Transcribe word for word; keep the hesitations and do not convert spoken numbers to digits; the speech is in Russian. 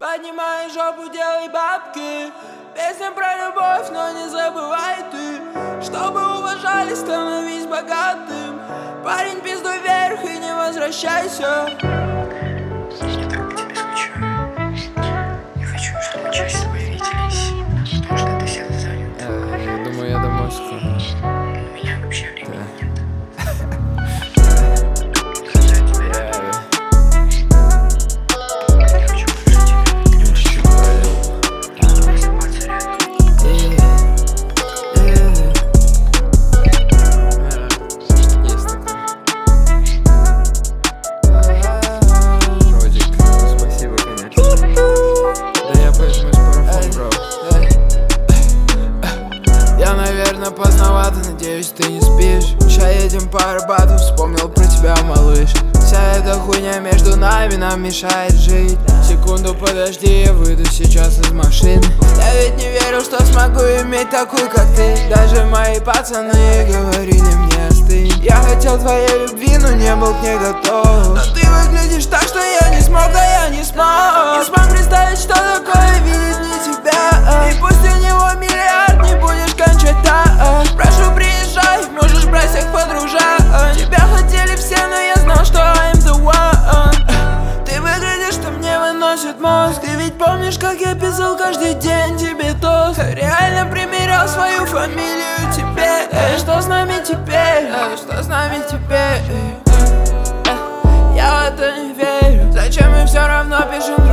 Поднимай жопу, делай бабки. Песня про любовь, но не забывай ты. Чтобы уважали, становись богатым. Парень, пиздуй вверх и не возвращайся. Я так по тебе скучаю. Я хочу, чтобы мы чаще с тобой виделись. Потому что ты сильно занят. Я думаю, я домой скоро. У меня вообще времени нет. Поздновато, надеюсь, ты не спишь. Ща едем по Арбату, вспомнил про тебя, малыш. Вся эта хуйня между нами нам мешает жить. Секунду подожди, я выйду сейчас из машины. Я ведь не верил, что смогу иметь такую, как ты. Даже мои пацаны говорили мне остынь. Я хотел твоей любви, но не был к ней готов. Но ты выглядишь так, что я не смог, да я не смог. Не смог представить, что такое видеть не тебя. И пусть у него миллиард, не будешь кончать так. Прошу, приезжай, можешь брать всех подружать. Тебя хотели все, но я знал, что I'm the one. Ты выглядишь, что мне выносит мозг. Ты ведь помнишь, как я писал каждый день тебе тост. Реально примерял свою фамилию тебе. Эй, что с нами теперь? Эй, что с нами теперь? Я в это не верю. Зачем мы все равно пишем